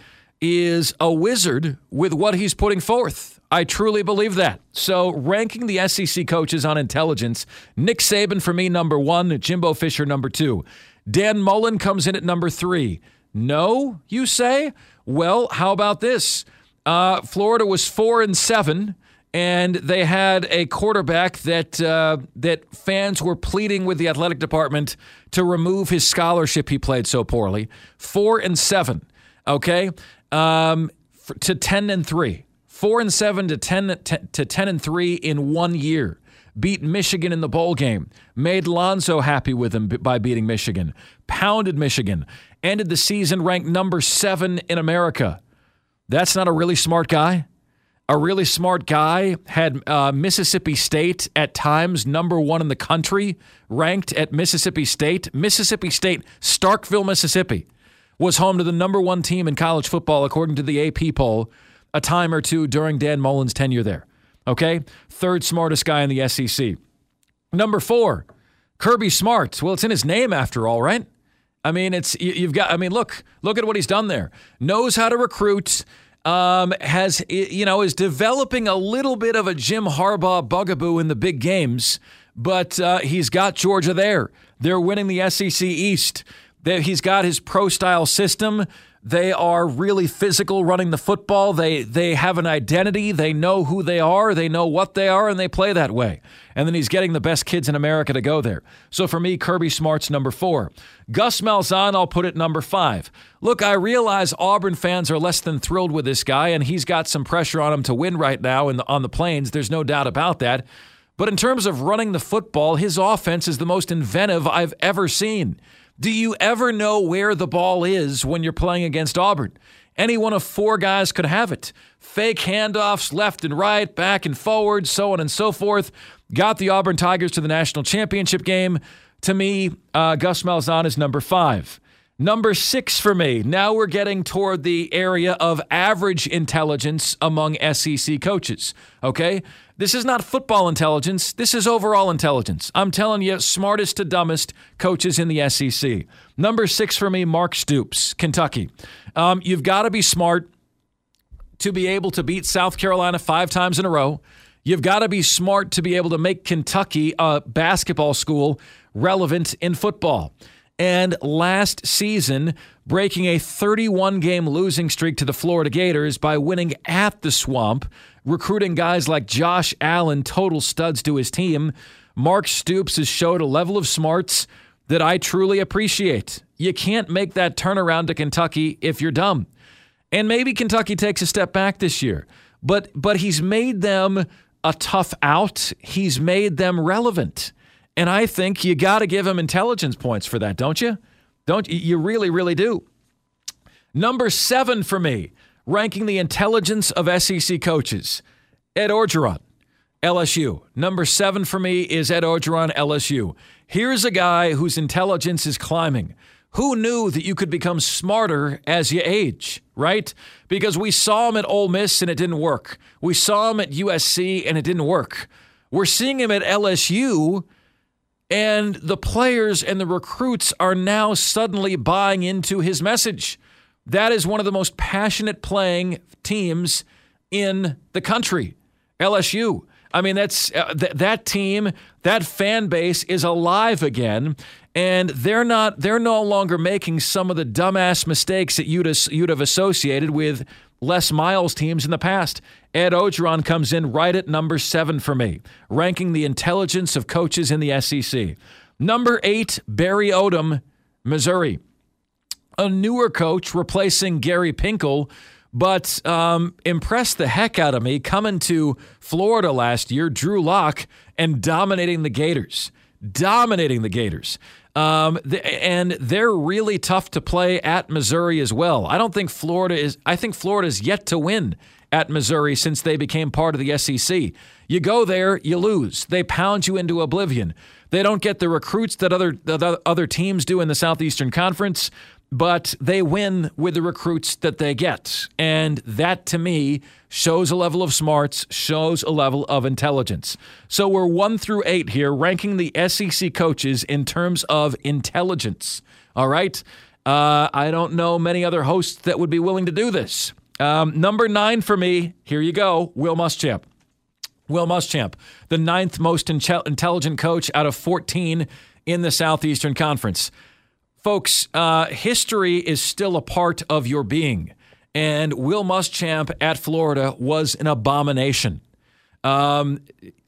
is a wizard with what he's putting forth. I truly believe that. So ranking the S E C coaches on intelligence, Nick Saban for me, number one, Jimbo Fisher, number two. Dan Mullen comes in at number three. No, you say? Well, how about this? Uh, Florida was four and seven, and they had a quarterback that uh, that fans were pleading with the athletic department to remove his scholarship. He played so poorly. Four and seven. Okay, um, to ten and three. Four and seven to ten to ten and three in one year. Beat Michigan in the bowl game. Made Lonzo happy with him by beating Michigan. Pounded Michigan. Ended the season ranked number seven in America. That's not a really smart guy. A really smart guy had uh, Mississippi State at times number one in the country, ranked at Mississippi State. Mississippi State, Starkville, Mississippi, was home to the number one team in college football according to the A P poll a time or two during Dan Mullen's tenure there. Okay? Third smartest guy in the S E C. Number four, Kirby Smart. Well, it's in his name after all, right? I mean, it's you've got, I mean, look, look at what he's done there. Knows how to recruit, um, has, you know, is developing a little bit of a Jim Harbaugh bugaboo in the big games, but uh, he's got Georgia there. They're winning the S E C East. They, he's got his pro-style system. They are really physical running the football. They they have an identity. They know who they are. They know what they are, and they play that way. And then he's getting the best kids in America to go there. So for me, Kirby Smart's number four. Gus Malzahn, I'll put it number five. Look, I realize Auburn fans are less than thrilled with this guy, and he's got some pressure on him to win right now in the, on the Plains. There's no doubt about that. But in terms of running the football, his offense is the most inventive I've ever seen. Do you ever know where the ball is when you're playing against Auburn? Any one of four guys could have it. Fake handoffs left and right, back and forward, so on and so forth. Got the Auburn Tigers to the national championship game. To me, uh, Gus Malzahn is number five. Number six for me. Now we're getting toward the area of average intelligence among S E C coaches. Okay? This is not football intelligence. This is overall intelligence. I'm telling you, smartest to dumbest coaches in the S E C. Number six for me, Mark Stoops, Kentucky. Um, you've got to be smart to be able to beat South Carolina five times in a row. You've got to be smart to be able to make Kentucky a basketball school relevant in football. And last season, breaking a thirty-one game losing streak to the Florida Gators by winning at the Swamp, recruiting guys like Josh Allen, total studs to his team, Mark Stoops has showed a level of smarts that I truly appreciate. You can't make that turnaround to Kentucky if you're dumb. And maybe Kentucky takes a step back this year, but but he's made them a tough out. He's made them relevant. And I think you got to give him intelligence points for that, don't you? Don't you? You really, really do. Number seven for me, ranking the intelligence of S E C coaches, Ed Orgeron, L S U. Number seven for me is Ed Orgeron, L S U. Here's a guy whose intelligence is climbing. Who knew that you could become smarter as you age, right? Because we saw him at Ole Miss and it didn't work. We saw him at U S C and it didn't work. We're seeing him at L S U, and the players and the recruits are now suddenly buying into his message. That is one of the most passionate playing teams in the country, L S U. I mean, that's uh, th- that team, that fan base is alive again, and they're not. They're no longer making some of the dumbass mistakes that you'd you'd have associated with Les Miles teams in the past. Ed Orgeron comes in right at number seven for me, ranking the intelligence of coaches in the S E C. Number eight, Barry Odom, Missouri. A newer coach replacing Gary Pinkel, but um, impressed the heck out of me coming to Florida last year, Drew Lock, and dominating the Gators. Dominating the Gators. Um, the, and they're really tough to play at Missouri as well. I don't think Florida is, I think Florida is yet to win at Missouri since they became part of the S E C. You go there, you lose. They pound you into oblivion. They don't get the recruits that other, that other teams do in the Southeastern Conference, but they win with the recruits that they get. And that, to me, shows a level of smarts, shows a level of intelligence. So we're one through eight here, ranking the S E C coaches in terms of intelligence. All right? Uh, I don't know many other hosts that would be willing to do this. Um, number nine for me, here you go, Will Muschamp. Will Muschamp, the ninth most in- intelligent coach out of fourteen in the Southeastern Conference. Folks, uh, history is still a part of your being, and Will Muschamp at Florida was an abomination. Um,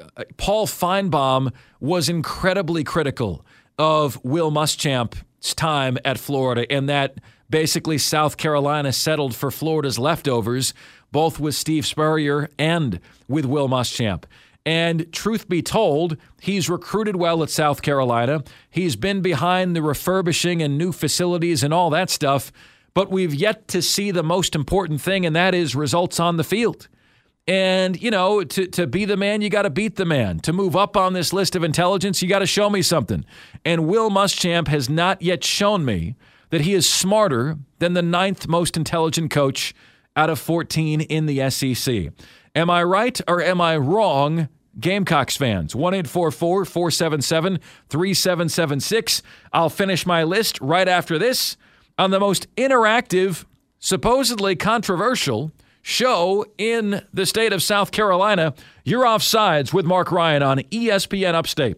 Paul Feinbaum was incredibly critical of Will Muschamp's time at Florida, and that basically South Carolina settled for Florida's leftovers, both with Steve Spurrier and with Will Muschamp. And truth be told, he's recruited well at South Carolina. He's been behind the refurbishing and new facilities and all that stuff. But we've yet to see the most important thing, and that is results on the field. And, you know, to, to be the man, you got to beat the man. To move up on this list of intelligence, you got to show me something. And Will Muschamp has not yet shown me that he is smarter than the ninth most intelligent coach out of fourteen in the S E C. Am I right or am I wrong, Gamecocks fans? one eight four four, four seven seven, three seven seven six. I'll finish my list right after this on the most interactive, supposedly controversial show in the state of South Carolina. You're Offsides with Mark Ryan on E S P N Upstate.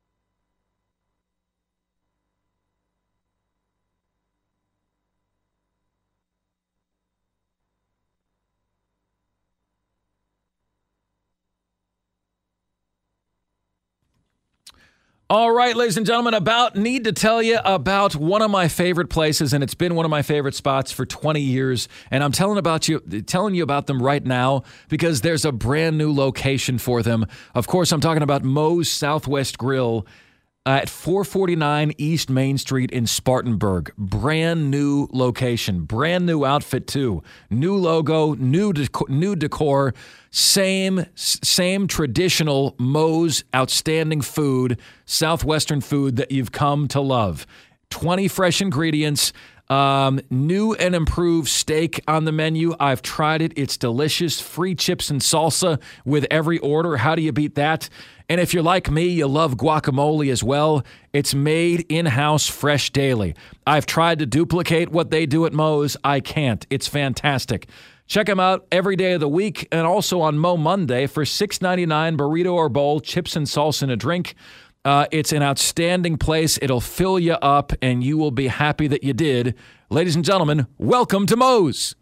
All right, ladies and gentlemen, about need to tell you about one of my favorite places, and it's been one of my favorite spots for twenty years, and I'm telling about you, telling you about them right now because there's a brand new location for them. Of course, I'm talking about Moe's Southwest Grill at four forty-nine East Main Street in Spartanburg. Brand new location, brand new outfit too. New logo, new decor, new decor, same same traditional Moe's outstanding food, Southwestern food that you've come to love. twenty fresh ingredients. Um, new and improved steak on the menu. I've tried it. It's delicious. Free chips and salsa with every order. How do you beat that? And if you're like me, you love guacamole as well. It's made in-house fresh daily. I've tried to duplicate what they do at Moe's. I can't. It's fantastic. Check them out every day of the week and also on Mo Monday for six ninety-nine burrito or bowl, chips and salsa and a drink. Uh, it's an outstanding place. It'll fill you up, and you will be happy that you did. Ladies and gentlemen, welcome to Mo's.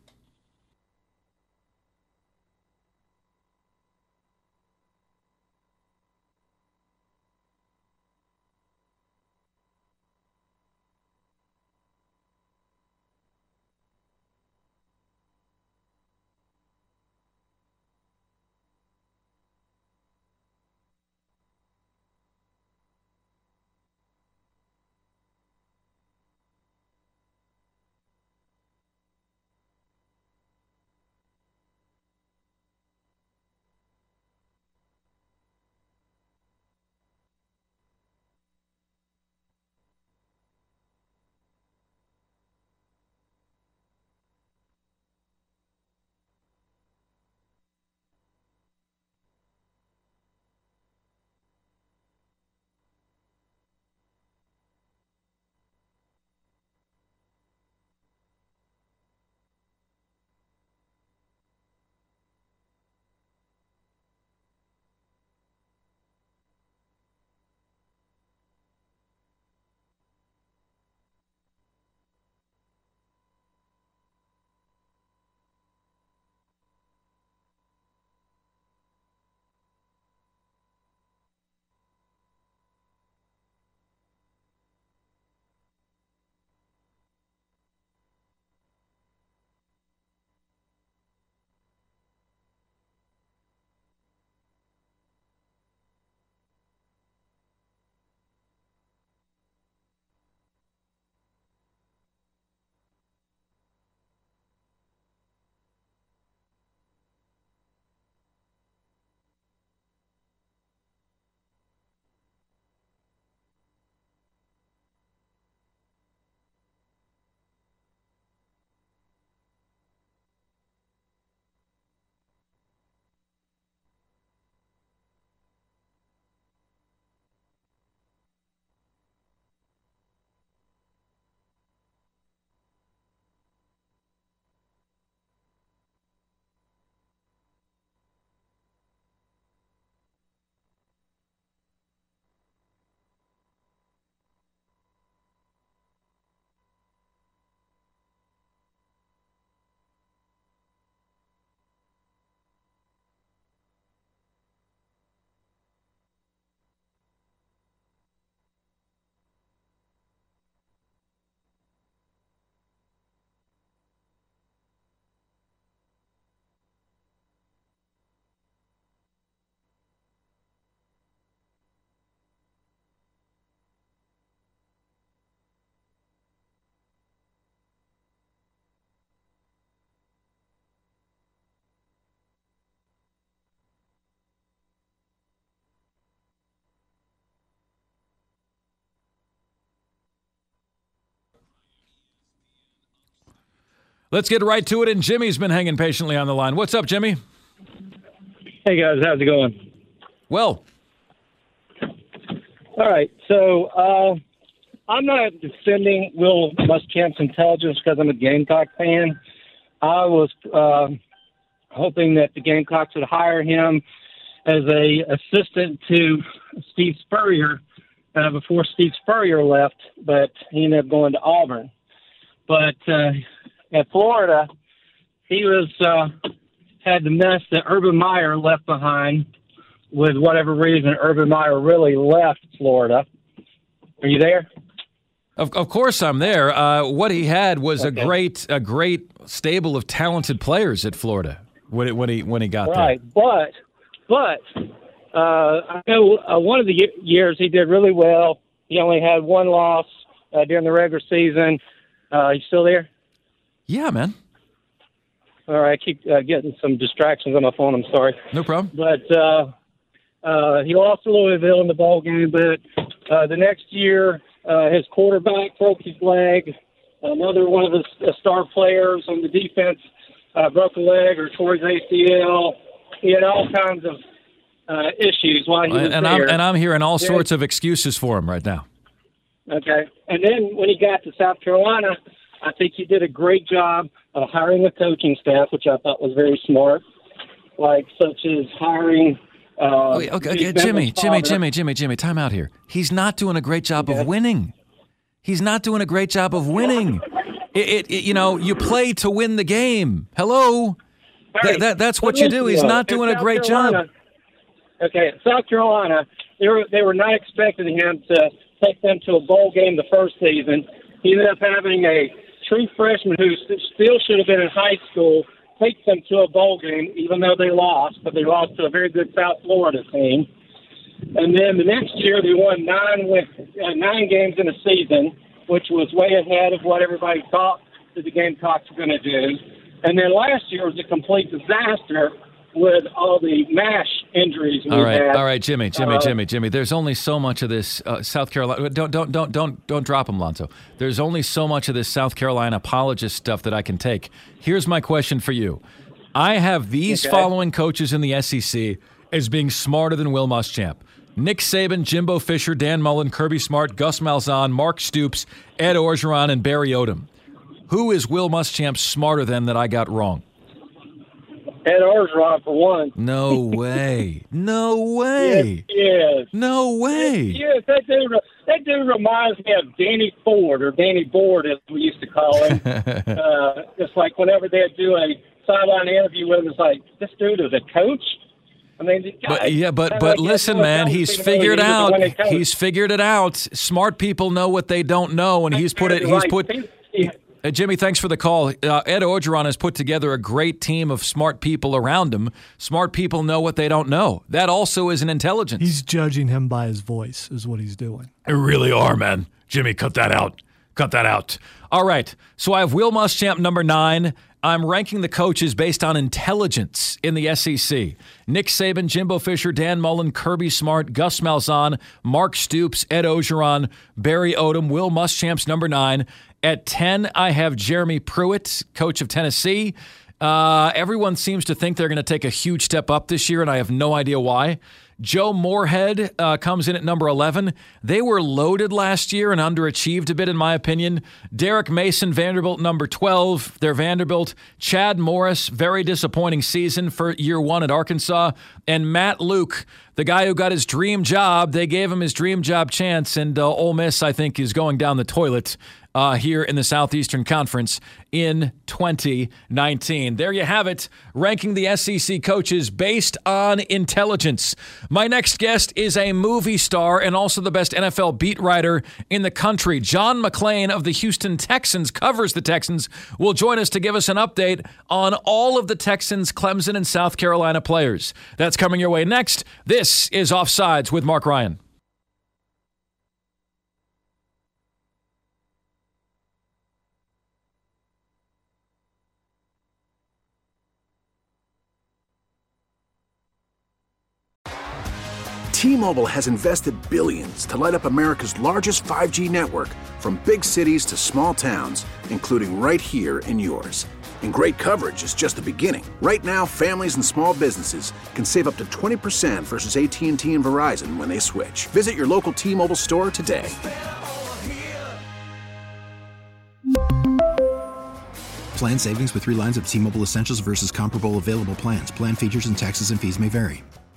Let's get right to it, and Jimmy's been hanging patiently on the line. What's up, Jimmy? Hey, guys. How's it going? Well. All right. So uh, I'm not defending Will Muschamp's intelligence because I'm a Gamecock fan. I was uh, hoping that the Gamecocks would hire him as a assistant to Steve Spurrier uh, before Steve Spurrier left, but he ended up going to Auburn. But uh, at Florida, he was uh, had the mess that Urban Meyer left behind. With whatever reason, Urban Meyer really left Florida. Are you there? Of, of course, I'm there. Uh, what he had was okay. a great, a great stable of talented players at Florida when it, when he when he got right. there. Right, but but uh, I know uh, one of the years he did really well. He only had one loss uh, during the regular season. Uh, you still there? Yeah, man. All right, I keep uh, getting some distractions on my phone. I'm sorry. No problem. But uh, uh, he lost to Louisville in the bowl game. But uh, the next year, uh, his quarterback broke his leg. Another one of his uh, star players on the defense uh, broke a leg or tore his A C L. He had all kinds of uh, issues while he was and there. I'm, and I'm hearing all then, sorts of excuses for him right now. Okay. And then when he got to South Carolina, I think you did a great job of hiring a coaching staff, which I thought was very smart, like such as hiring. Uh, okay, okay, okay. Jimmy, Jimmy, Jimmy, Jimmy, Jimmy, time out here. He's not doing a great job okay. of winning. He's not doing a great job of winning. It, it, it, you know, you play to win the game. Hello, hey, that, that, that's what you do. He's not doing a great Carolina, job. Okay, South Carolina, they were they were not expecting him to take them to a bowl game the first season. He ended up having a true freshman who still should have been in high school take them to a bowl game, even though they lost, but they lost to a very good South Florida team. And then the next year, they won nine with uh, nine games in a season, which was way ahead of what everybody thought that the Gamecocks were going to do. And then last year was a complete disaster with all the MASH injuries we all right, had. All right, Jimmy, Jimmy, uh, Jimmy, Jimmy. There's only so much of this uh, South Carolina. Don't, don't, don't, don't, don't drop him, Lonzo. There's only so much of this South Carolina apologist stuff that I can take. Here's my question for you. I have these okay. following coaches in the S E C as being smarter than Will Muschamp: Nick Saban, Jimbo Fisher, Dan Mullen, Kirby Smart, Gus Malzahn, Mark Stoops, Ed Orgeron, and Barry Odom. Who is Will Muschamp smarter than that I got wrong? Ed Orgeron, for one. No way. No way. Yes, yes. No way. Yes, that dude, that dude reminds me of Danny Ford, or Danny Board, as we used to call him. uh, it's like whenever they'd do a sideline interview with him, it's like, this dude is a coach? I mean, guy, but, yeah, but but like listen, man, he's figured out. He's figured it out. Smart people know what they don't know, and he's put it. He's put. He, Uh, Jimmy, thanks for the call. Uh, Ed Orgeron has put together a great team of smart people around him. Smart people know what they don't know. That also is an intelligence. He's judging him by his voice is what he's doing. They really are, man. Jimmy, cut that out. Cut that out. All right, so I have Will Muschamp, number nine. I'm ranking the coaches based on intelligence in the S E C. Nick Saban, Jimbo Fisher, Dan Mullen, Kirby Smart, Gus Malzahn, Mark Stoops, Ed Orgeron, Barry Odom. Will Muschamp's number nine. At ten, I have Jeremy Pruitt, coach of Tennessee. Uh, everyone seems to think they're going to take a huge step up this year, and I have no idea why. Joe Moorhead uh, comes in at number eleven. They were loaded last year and underachieved a bit, in my opinion. Derek Mason, Vanderbilt, number twelve. They're Vanderbilt. Chad Morris, very disappointing season for year one at Arkansas. And Matt Luke, the guy who got his dream job. They gave him his dream job chance, and uh, Ole Miss, I think, is going down the toilet uh, here in the Southeastern Conference in twenty nineteen. There you have it, ranking the S E C coaches based on intelligence. My next guest is a movie star and also the best N F L beat writer in the country. John McClain of the Houston Texans, covers the Texans, will join us to give us an update on all of the Texans, Clemson, and South Carolina players. That's coming your way next. This is Offsides with Mark Ryan. T-Mobile has invested billions to light up America's largest five G network, from big cities to small towns, including right here in yours. And great coverage is just the beginning. Right now, families and small businesses can save up to twenty percent versus A T and T and Verizon when they switch. Visit your local T-Mobile store today. Plan savings with three lines of T-Mobile Essentials versus comparable available plans. Plan features and taxes and fees may vary.